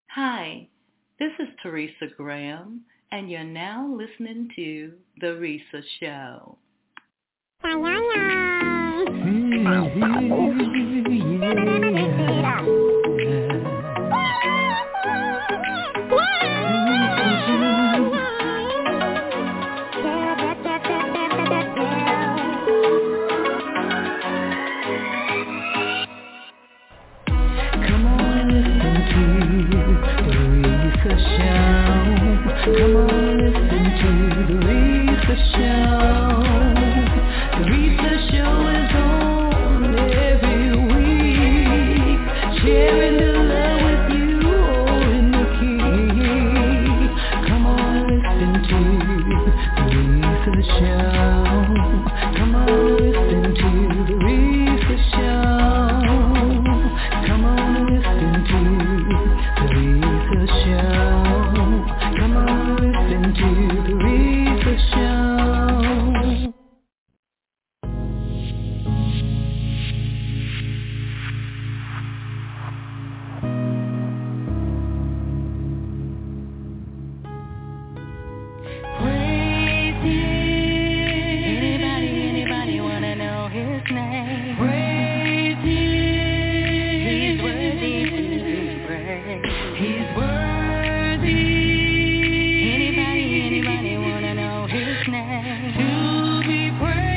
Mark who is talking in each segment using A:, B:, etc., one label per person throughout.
A: Hi, this is Teresa Graham, and you're now listening to The Risa Show.
B: Come on, listen to the Risa Show. The Risa Show is on every week, sharing the love with you all in the key. Come on, listen to the Risa Show. Come on, listen to the Risa Show. Come on, listen to the Risa Show. Come on, listen to the Risa Show. Praise Him. Anybody wanna know His name? Praise Him. He's worthy to be praised. He's worthy. Anybody wanna know His name? To be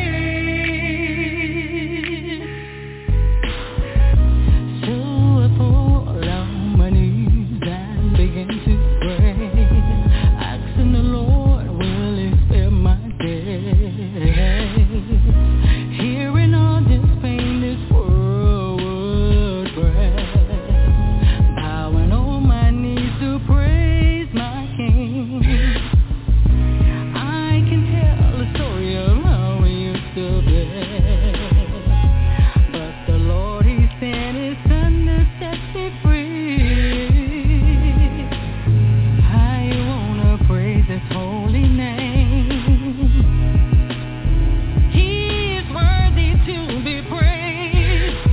B: praised. So I fall on my knees and begin to pray, asking the Lord, will He spare my days? Hearing all this pain this world would bring, bowing on my knees to praise my King. I can tell the story of how we used to be, but the Lord He sent His Son to set me free. I wanna praise His holy name. He is worthy to be praised.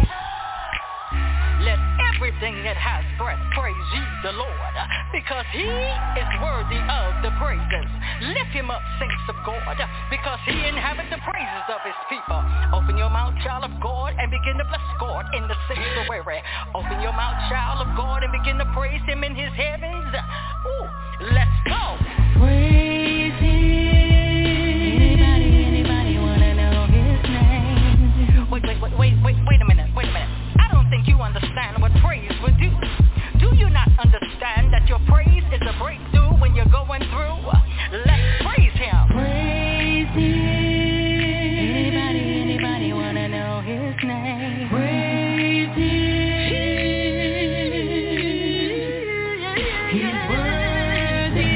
B: Let everything that has breath praise ye the Lord, because He is worthy of the praises. Lift Him up, saints of God, because He inhabits the praises of His people. Open your mouth, child of God, and begin to bless God in the sanctuary. Open your mouth, child of God, and begin to praise Him in His heavens. Ooh, let's go. Praise Him. Anybody wanna know His name? Wait a minute. I don't think you understand what praise would do. Do you not understand that your praise is a breakthrough when you're going through? Let's praise Him. Praise Him. Anybody wanna know His name? Praise Him. He's worthy.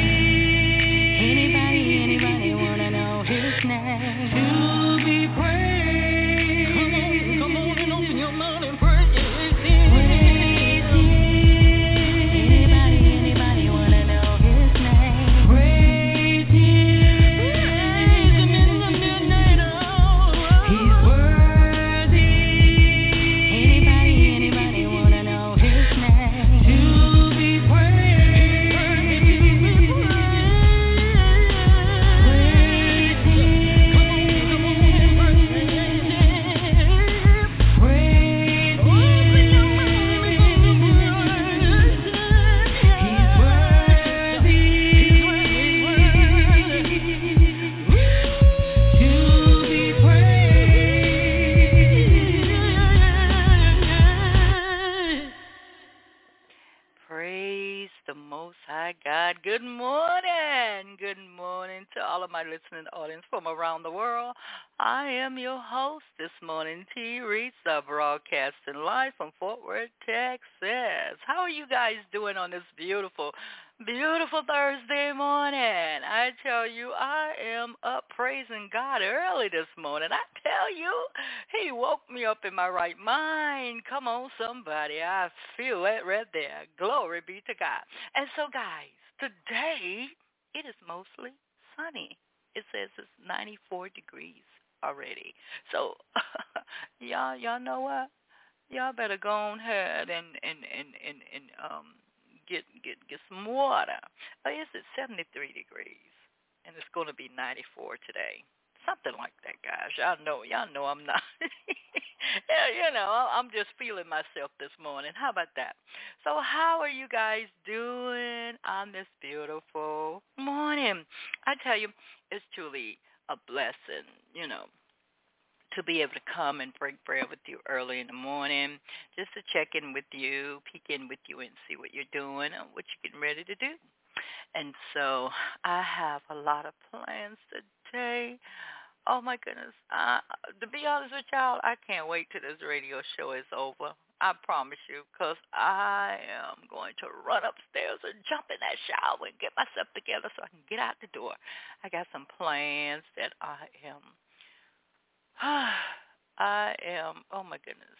B: Anybody wanna know His name? To be praised. Come on and open your mouth and praise Him. Praise Him. Anybody wanna know His name? Praise Him. Praise Him in the midnight hour. He's worthy. Anybody wanna know His name? To be praised. Praise Him. Come on, praise Him. Praise Him. Open your mouth and begin to praise Him. He's worthy. To be praised.
C: Praise the Most High God. Good morning. Good morning to all of my listening audience from around the world. I am your host this morning, T. Risa, broadcasting live from Fort Worth, Texas. How are you guys doing on this beautiful Thursday morning? I tell you, I am up praising God early this morning. I tell you, He woke me up in my right mind. Come on, somebody. I feel it right there. Glory be to God. And so, guys, today it is mostly sunny. It says it's 94 degrees already. So, y'all know what? Y'all better go on ahead and get some water. It's at 73 degrees, and it's going to be 94 today. Something like that, guys. Y'all know I'm not. I'm just feeling myself this morning. How about that? So how are you guys doing on this beautiful morning? I tell you, it's truly a blessing, to be able to come and break bread with you early in the morning, just to check in with you, peek in with you and see what you're doing and what you're getting ready to do. And so I have a lot of plans today. Oh, my goodness. To be honest with y'all, I can't wait till this radio show is over. I promise you, because I am going to run upstairs and jump in that shower and get myself together so I can get out the door. I got some plans that oh my goodness,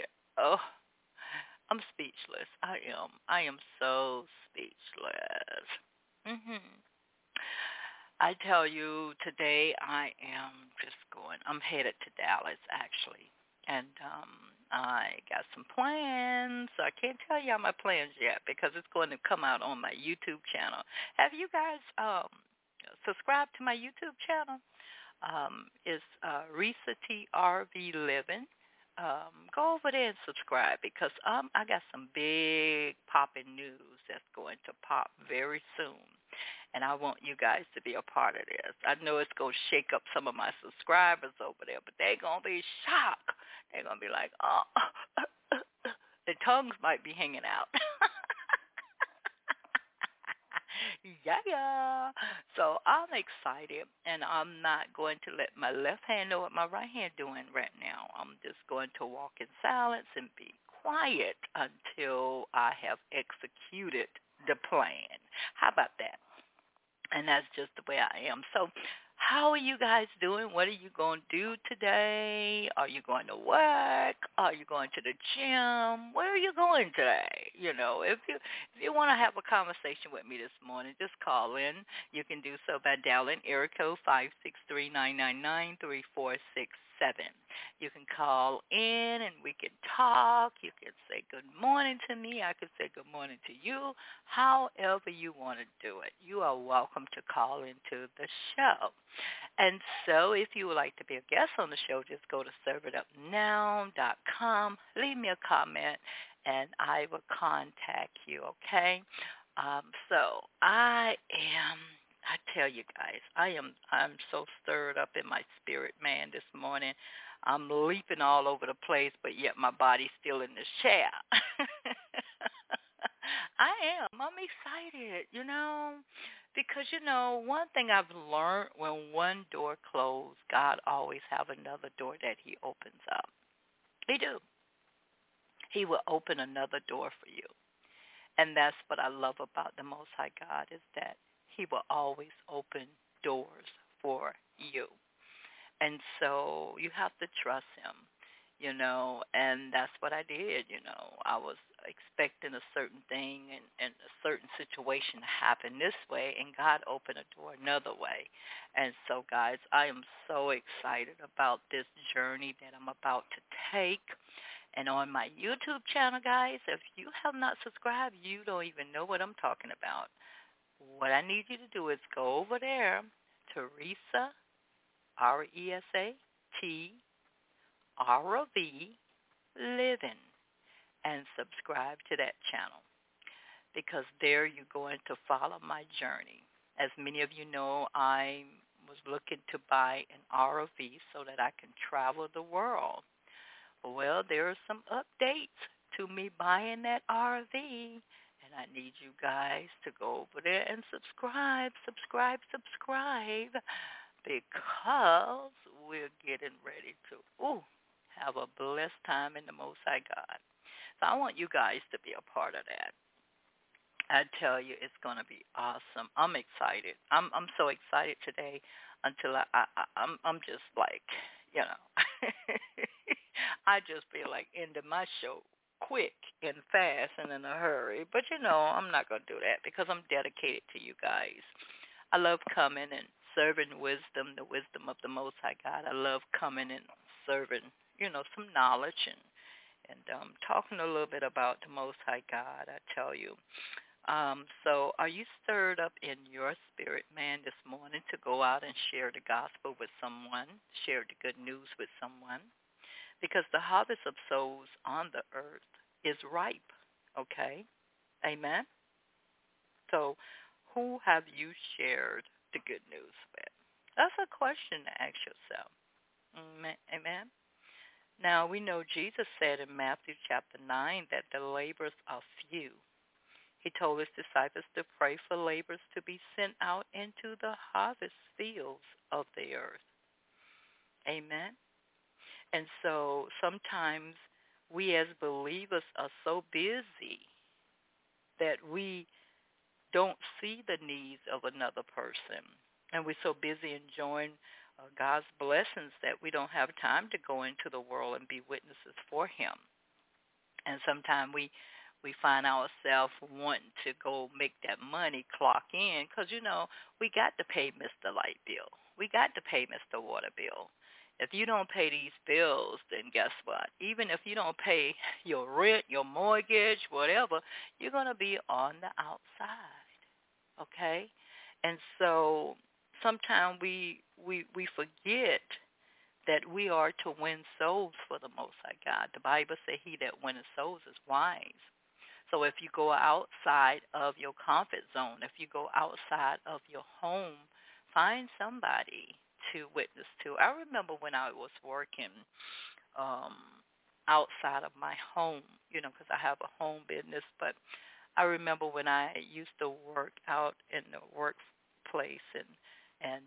C: I'm speechless. I am so speechless. I tell you, today I'm headed to Dallas, actually, and I got some plans. I can't tell y'all my plans yet because it's going to come out on my YouTube channel. Have you guys subscribed to my YouTube channel? It's Risa TRV Living. Go over there and subscribe because I got some big popping news that's going to pop very soon. And I want you guys to be a part of this. I know it's going to shake up some of my subscribers over there, but they're going to be shocked. They're going to be like, the tongues might be hanging out. Yeah. So I'm excited, and I'm not going to let my left hand know what my right hand doing right now. I'm just going to walk in silence and be quiet until I have executed the plan. How about that? And that's just the way I am. So how are you guys doing? What are you going to do today? Are you going to work? Are you going to the gym? Where are you going today? If you want to have a conversation with me this morning, just call in. You can do so by dialing area code 563-999-3467. You can call in and we can talk. You can say good morning to me. I can say good morning to you. However you want to do it. You are welcome to call into the show. And so if you would like to be a guest on the show, just go to serveitupnow.com. Leave me a comment, and I will contact you, okay? So I tell you guys, I'm so stirred up in my spirit, man, this morning. I'm leaping all over the place, but yet my body's still in the chair. I'm excited, because, one thing I've learned, when one door closed, God always have another door that he opens up. He do. He will open another door for you. And that's what I love about the Most High God, is that he will always open doors for you. And so you have to trust him, and that's what I did, I was expecting a certain thing and a certain situation to happen this way, and God opened a door another way. And so, guys, I am so excited about this journey that I'm about to take. And on my YouTube channel, guys, if you have not subscribed, you don't even know what I'm talking about. What I need you to do is go over there to Risa, RESATRV Living, and subscribe to that channel, because there you're going to follow my journey. As many of you know, I was looking to buy an RV so that I can travel the world. Well, there are some updates to me buying that RV, and I need you guys to go over there and subscribe, because we're getting ready to have a blessed time in the Most High God. So I want you guys to be a part of that. I tell you, it's going to be awesome. I'm excited. I'm so excited today until I'm just like, I just feel like ending my show quick and fast and in a hurry. But, I'm not going to do that because I'm dedicated to you guys. I love coming and serving wisdom, the wisdom of the Most High God. I love coming and serving, some knowledge and talking a little bit about the Most High God. I tell you, So are you stirred up in your spirit, man, this morning to go out and share the gospel with someone, share the good news with someone? Because the harvest of souls on the earth is ripe, okay? Amen? So who have you shared the good news with? That's a question to ask yourself. Amen? Now, we know Jesus said in Matthew chapter 9 that the laborers are few. He told his disciples to pray for laborers to be sent out into the harvest fields of the earth. Amen? And so sometimes we as believers are so busy that we don't see the needs of another person. And we're so busy enjoying God's blessings that we don't have time to go into the world and be witnesses for him. And sometimes we find ourselves wanting to go make that money clock in because, we got to pay Mr. Light Bill. We got to pay Mr. Water Bill. If you don't pay these bills, then guess what? Even if you don't pay your rent, your mortgage, whatever, you're going to be on the outside, okay? And so sometimes we forget that we are to win souls for the Most High God. The Bible says he that winneth souls is wise. So if you go outside of your comfort zone, if you go outside of your home, find somebody to witness to. I remember when I was working outside of my home, because I have a home business, but I remember when I used to work out in the workplace, and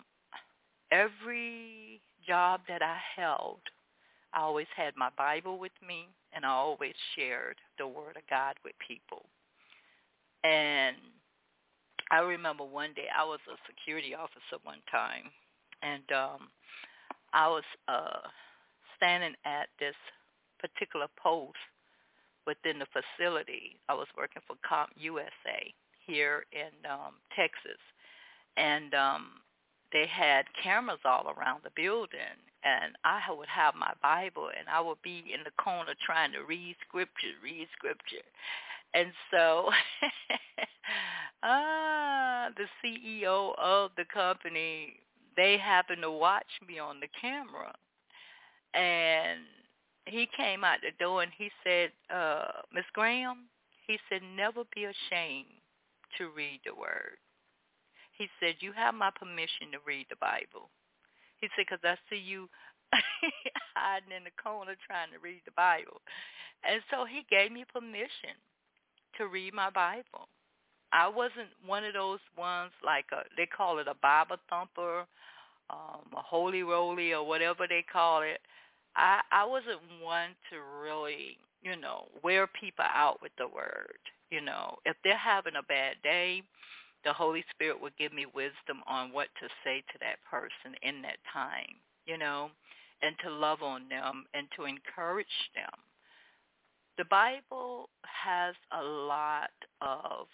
C: every job that I held, I always had my Bible with me, and I always shared the Word of God with people. And I remember one day I was a security officer one time, and I was standing at this particular post within the facility. I was working for Comp USA here in Texas, and they had cameras all around the building, and I would have my Bible, and I would be in the corner trying to read scripture. And so the CEO of the company, they happened to watch me on the camera, and he came out the door and he said, Miss Graham, he said, never be ashamed to read the Word. He said, you have my permission to read the Bible. He said, because I see you hiding in the corner trying to read the Bible. And so he gave me permission to read my Bible. I wasn't one of those ones like they call it a Bible thumper, a holy roly or whatever they call it. I wasn't one to really, wear people out with the Word. If they're having a bad day, the Holy Spirit will give me wisdom on what to say to that person in that time, and to love on them and to encourage them. The Bible has a lot of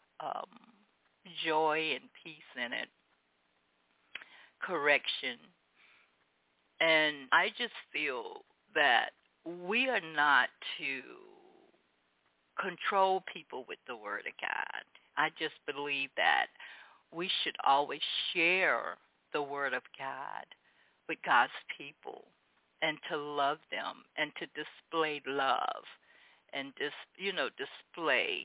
C: joy and peace in it, correction. And I just feel that we are not to control people with the Word of God. I just believe that we should always share the Word of God with God's people and to love them and to display love and display,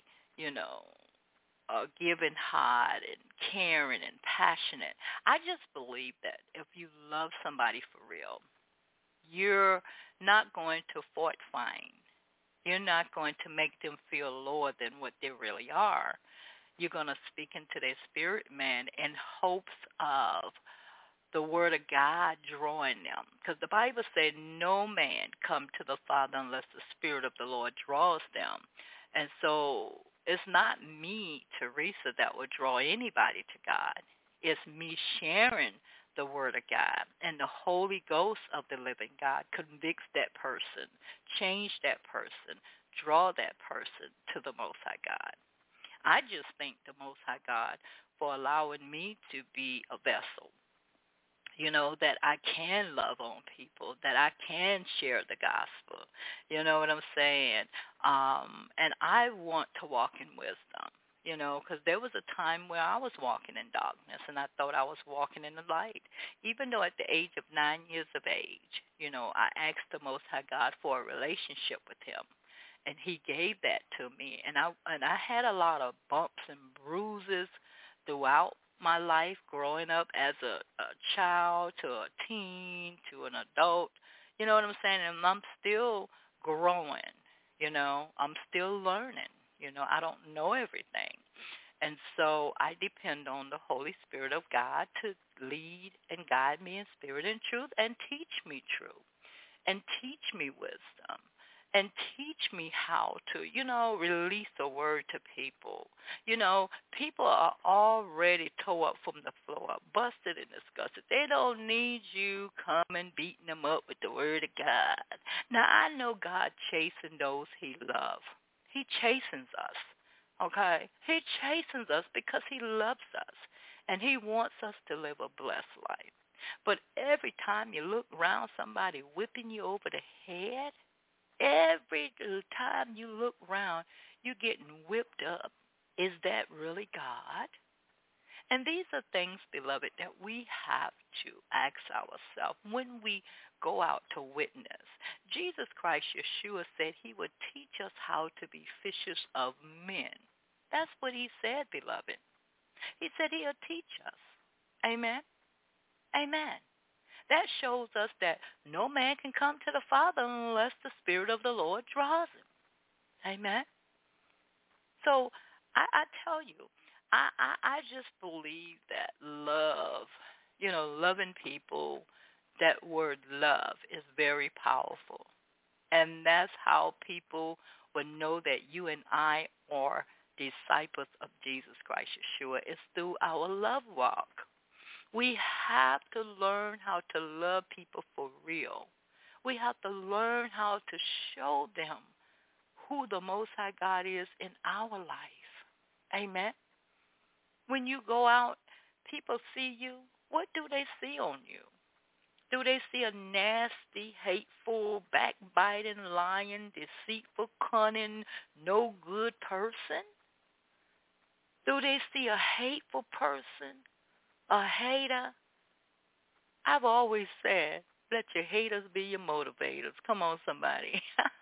C: a giving heart and caring and passionate. I just believe that if you love somebody for real, you're not going to fault find. You're not going to make them feel lower than what they really are. You're going to speak into their spirit, man, in hopes of the Word of God drawing them. Because the Bible said no man come to the Father unless the Spirit of the Lord draws them. And so it's not me, Teresa, that will draw anybody to God. It's me sharing the Word of God. And the Holy Ghost of the living God convicts that person, change that person, draw that person to the Most High God. I just thank the Most High God for allowing me to be a vessel, that I can love on people, that I can share the gospel. You know what I'm saying? And I want to walk in wisdom. because there was a time where I was walking in darkness and I thought I was walking in the light. Even though at the age of 9 years of age, I asked the Most High God for a relationship with him. And he gave that to me. And I had a lot of bumps and bruises throughout my life growing up as a child to a teen to an adult. You know what I'm saying? And I'm still growing, I'm still learning. I don't know everything. And so I depend on the Holy Spirit of God to lead and guide me in spirit and truth and teach me truth and teach me wisdom and teach me how to, release a word to people. People are already tore up from the floor up, busted and disgusted. They don't need you coming beating them up with the word of God. Now, I know God chasing those he loves. He chastens us, okay? He chastens us because he loves us, and he wants us to live a blessed life. But every time you look around, somebody whipping you over the head, every time you look around, you're getting whipped up. Is that really God? And these are things, beloved, that we have to ask ourselves when we go out to witness. Jesus Christ, Yeshua, said he would teach us how to be fishers of men. That's what he said, beloved. He said he'll teach us. Amen? Amen. That shows us that no man can come to the Father unless the Spirit of the Lord draws him. Amen? So I tell you, I just believe that love, loving people, that word love is very powerful. And that's how people will know that you and I are disciples of Jesus Christ, Yeshua, is through our love walk. We have to learn how to love people for real. We have to learn how to show them who the Most High God is in our life. Amen. When you go out, people see you. What do they see on you? Do they see a nasty, hateful, backbiting, lying, deceitful, cunning, no good person? Do they see a hateful person, a hater? I've always said, let your haters be your motivators. Come on, somebody.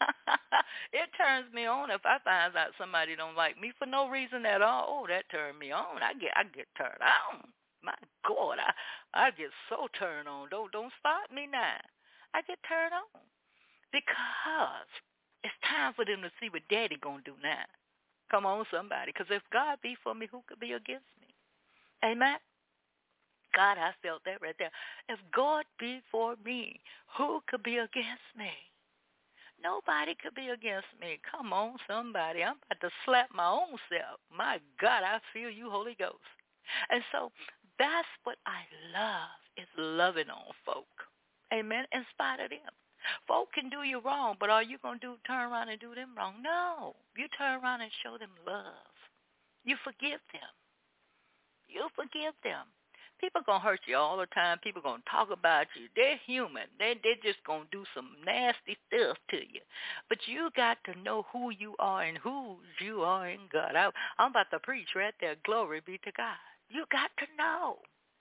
C: It turns me on if I find out somebody don't like me for no reason at all. Oh, that turned me on. I get turned on. My God, I get so turned on. Don't start me now. I get turned on because it's time for them to see what Daddy gonna do now. Come on, somebody. Because if God be for me, who could be against me? Amen. God, I felt that right there. If God be for me, who could be against me? Nobody could be against me. Come on, somebody. I'm about to slap my own self. My God, I feel you, Holy Ghost. And so that's what I love, is loving on folk. Amen. In spite of them. Folk can do you wrong, but are you going to turn around and do them wrong? No. You turn around and show them love. You forgive them. You forgive them. People going to hurt you all the time. People going to talk about you. They're human. They're just going to do some nasty stuff to you. But you got to know who you are and whose you are in God. I'm about to preach right there. Glory be to God. You got to know.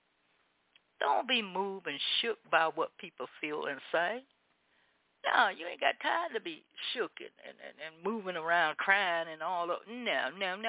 C: Don't be moved and shook by what people feel and say. No, you ain't got time to be shook and moving around crying and all that. No.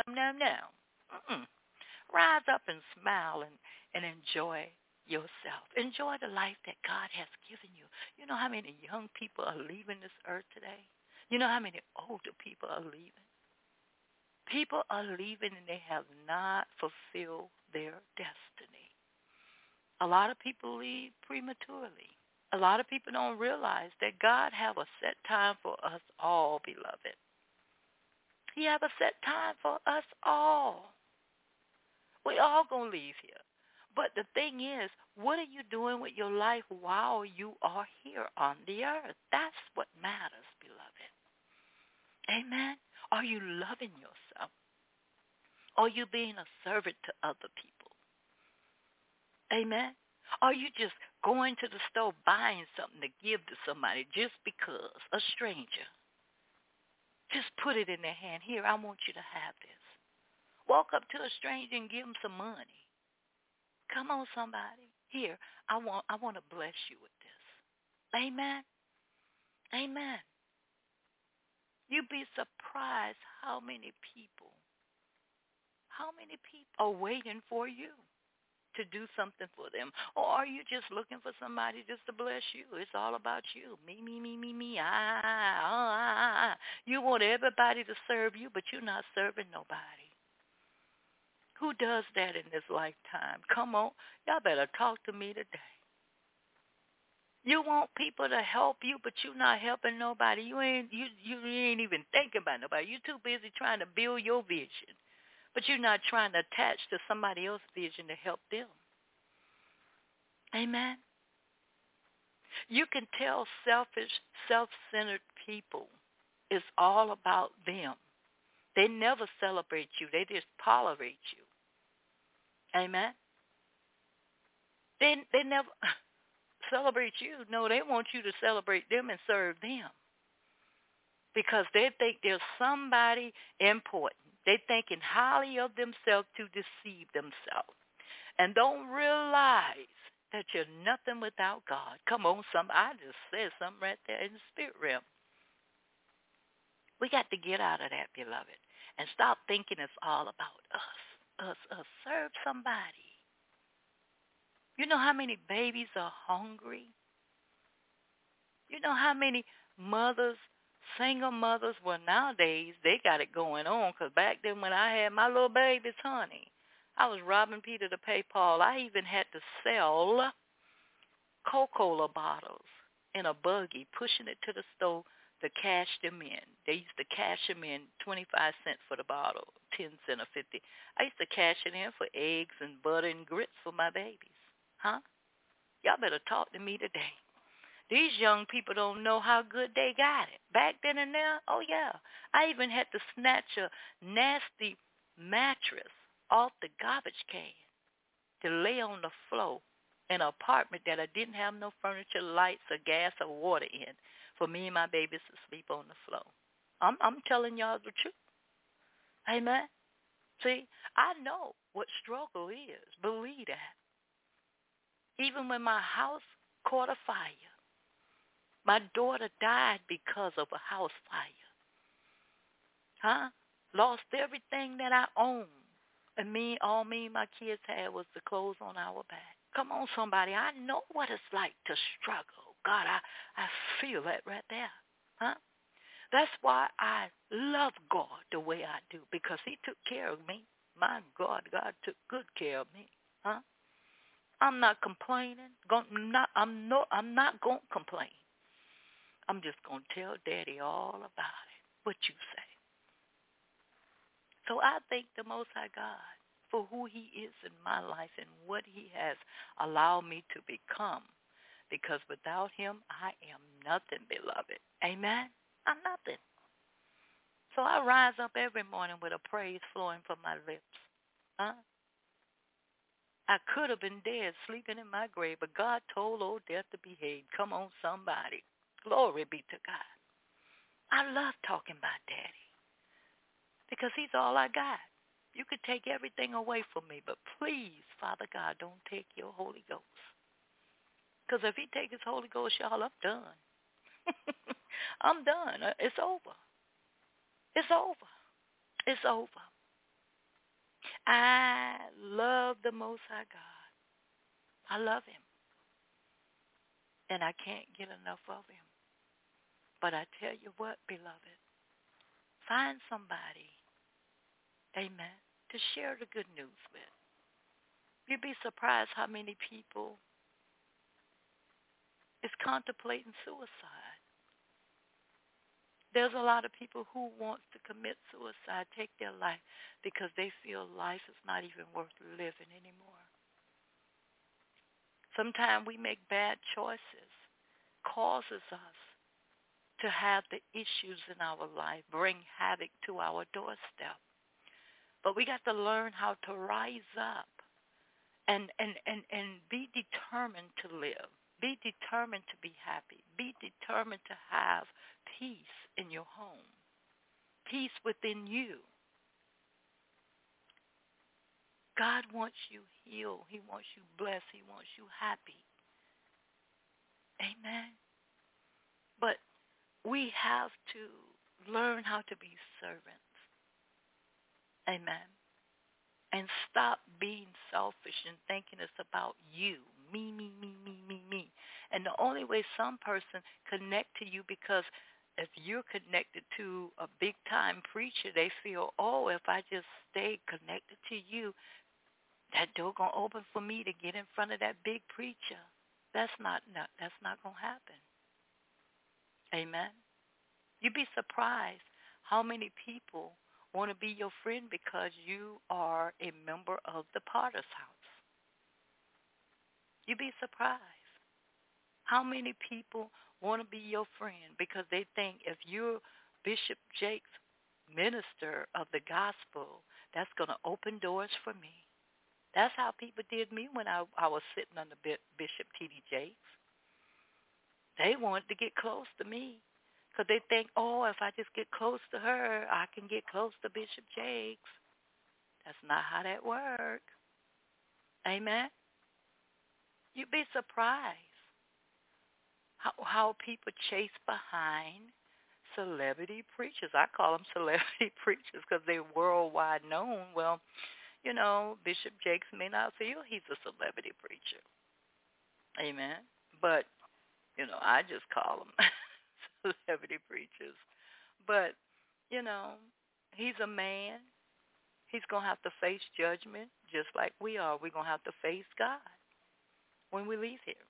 C: Rise up and smile and enjoy yourself. Enjoy the life that God has given you. You know how many young people are leaving this earth today? You know how many older people are leaving? People are leaving and they have not fulfilled their destiny. A lot of people leave prematurely. A lot of people don't realize that God have a set time for us all, beloved. He have a set time for us all. We all going to leave here. But the thing is, what are you doing with your life while you are here on the earth? That's what matters, beloved. Amen? Are you loving yourself? Are you being a servant to other people? Amen? Are you just going to the store buying something to give to somebody just because, a stranger? Just put it in their hand. Here, I want you to have this. Walk up to a stranger and give them some money. Come on, somebody. Here, I want to bless you with this. Amen. Amen. You'd be surprised how many people are waiting for you to do something for them. Or are you just looking for somebody just to bless you? It's all about you. Me, me, me, me, me. You want everybody to serve you, but you're not serving nobody. Who does that in this lifetime? Come on. Y'all better talk to me today. You want people to help you, but you're not helping nobody. You ain't even thinking about nobody. You're too busy trying to build your vision, but you're not trying to attach to somebody else's vision to help them. Amen. You can tell selfish, self-centered people it's all about them. They never celebrate you. They just tolerate you. Amen. They never celebrate you. No, they want you to celebrate them and serve them because they think there's somebody important. They're thinking highly of themselves to deceive themselves and don't realize that you're nothing without God. Come on, I just said something right there in the spirit realm. We got to get out of that, beloved, and stop thinking it's all about us. Serve somebody. You know how many babies are hungry? You know how many mothers, single mothers, well, nowadays they got it going on because back then when I had my little babies, honey, I was robbing Peter to pay Paul. I even had to sell Coca-Cola bottles in a buggy, pushing it to the store to cash them in. They used to cash them in 25 cents for the bottle, 10 cents or 50. I used to cash it in for eggs and butter and grits for my babies. Huh? Y'all better talk to me today. These young people don't know how good they got it. Back then and now, oh yeah. I even had to snatch a nasty mattress off the garbage can to lay on the floor in an apartment that I didn't have no furniture, lights, or gas, or water in for me and my babies to sleep on the floor. I'm telling y'all the truth. Amen. See, I know what struggle is. Believe that. Even when my house caught a fire, my daughter died because of a house fire. Huh? Lost everything that I owned. And all me and my kids had was the clothes on our back. Come on, somebody. I know what it's like to struggle. God, I feel that right there. Huh? That's why I love God the way I do, because he took care of me. My God, God took good care of me. Huh? I'm not complaining. I'm not going to complain. I'm just going to tell Daddy all about it, what you say. So I thank the Most High God for who he is in my life and what he has allowed me to become. Because without him, I am nothing, beloved. Amen? I'm nothing. So I rise up every morning with a praise flowing from my lips. Huh? I could have been dead, sleeping in my grave, but God told old death to behave. Come on, somebody. Glory be to God. I love talking about Daddy because he's all I got. You could take everything away from me, but please, Father God, don't take your Holy Ghost. Because if he take his Holy Ghost, y'all, I'm done. I'm done. It's over. It's over. It's over. I love the Most High God. I love him. And I can't get enough of him. But I tell you what, beloved, find somebody, amen, to share the good news with. You'd be surprised how many people is contemplating suicide. There's a lot of people who want to commit suicide, take their life, because they feel life is not even worth living anymore. Sometimes we make bad choices, causes us to have the issues in our life, bring havoc to our doorstep. But we got to learn how to rise up and be determined to live. Be determined to be happy. Be determined to have peace in your home, peace within you. God wants you healed. He wants you blessed. He wants you happy. Amen. But we have to learn how to be servants. Amen. And stop being selfish and thinking it's about you. Me. And the only way some person connect to you, because if you're connected to a big-time preacher, they feel, oh, if I just stay connected to you, that door going to open for me to get in front of that big preacher. That's not going to happen. Amen. You'd be surprised how many people want to be your friend because you are a member of the Potter's house. You'd be surprised how many people want to be your friend because they think if you're Bishop Jakes, minister of the gospel, that's going to open doors for me. That's how people did me when I was sitting under Bishop T.D. Jakes. They wanted to get close to me because they think, oh, if I just get close to her, I can get close to Bishop Jakes. That's not how that works. Amen? You'd be surprised how people chase behind celebrity preachers. I call them celebrity preachers because they're worldwide known. Well, you know, Bishop Jakes may not feel he's a celebrity preacher. Amen. But, you know, I just call them celebrity preachers. But, you know, he's a man. He's going to have to face judgment just like we are. We're going to have to face God when we leave here.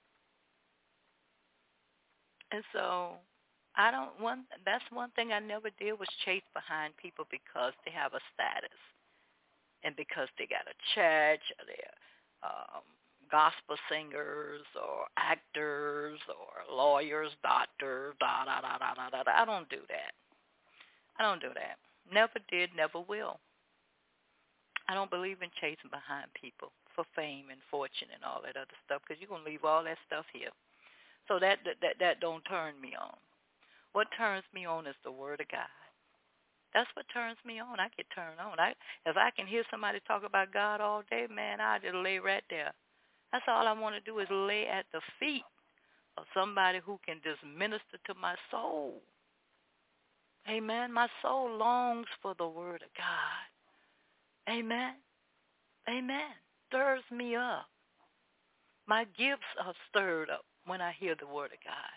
C: And so that's one thing I never did was chase behind people because they have a status and because they got a church or they're gospel singers or actors or lawyers, doctors, I don't do that. Never did, never will. I don't believe in chasing behind people for fame and fortune and all that other stuff because you're going to leave all that stuff here. So that don't turn me on. What turns me on is the Word of God. That's what turns me on. I get turned on. If I can hear somebody talk about God all day, man, I just lay right there. That's all I want to do is lay at the feet of somebody who can just minister to my soul. Amen. My soul longs for the Word of God. Amen. Amen. Stirs me up. My gifts are stirred up when I hear the Word of God.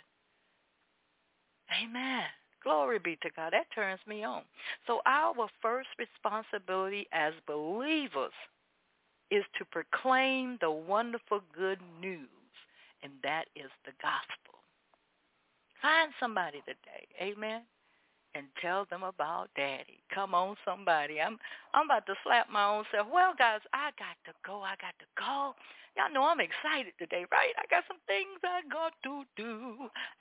C: Amen. Glory be to God. That turns me on. So our first responsibility as believers is to proclaim the wonderful good news, and that is the gospel. Find somebody today, amen, and tell them about Daddy. Come on, somebody. I'm about to slap my own self. Well, guys, I got to go. Y'all know I'm excited today, right? I got some things I got to do.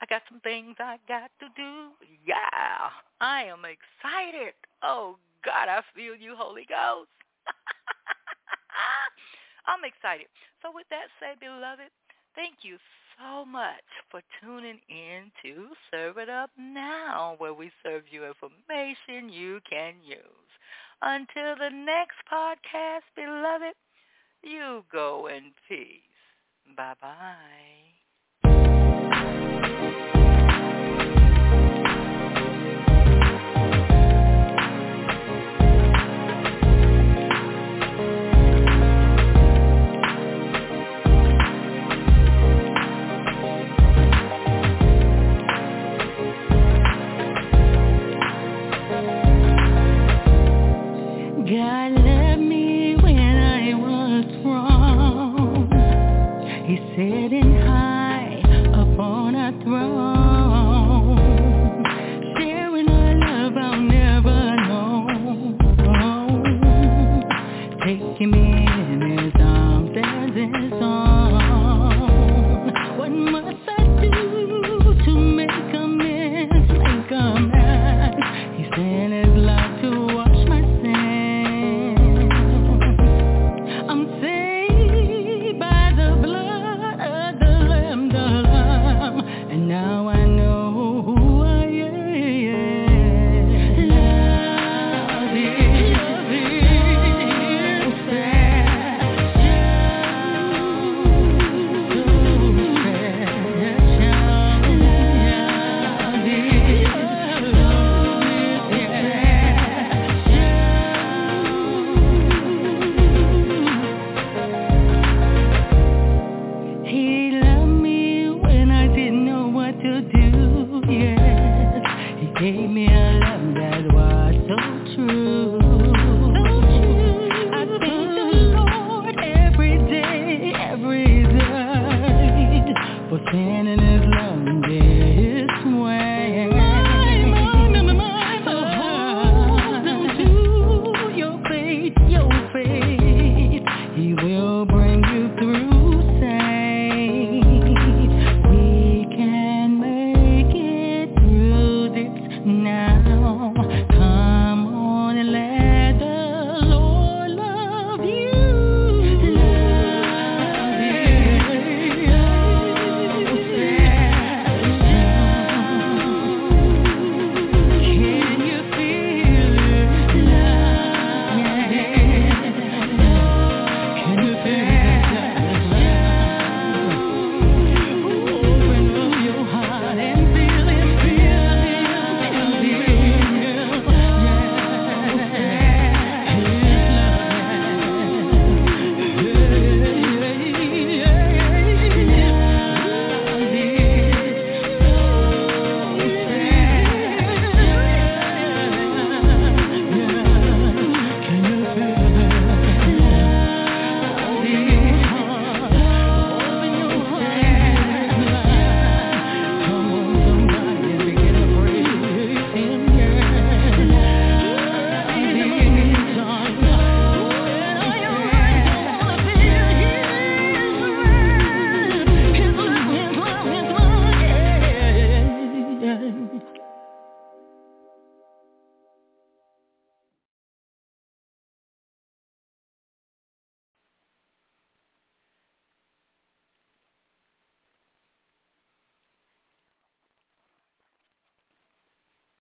C: Yeah, I am excited. Oh, God, I feel you, Holy Ghost. I'm excited. So with that said, beloved, thank you so much for tuning in to Serve It Up Now, where we serve you information you can use. Until the next podcast, beloved, you go in peace. Bye-bye.
A: God loved me when I was wrong. He's sitting high upon a throne, sharing a love I'll never know, taking me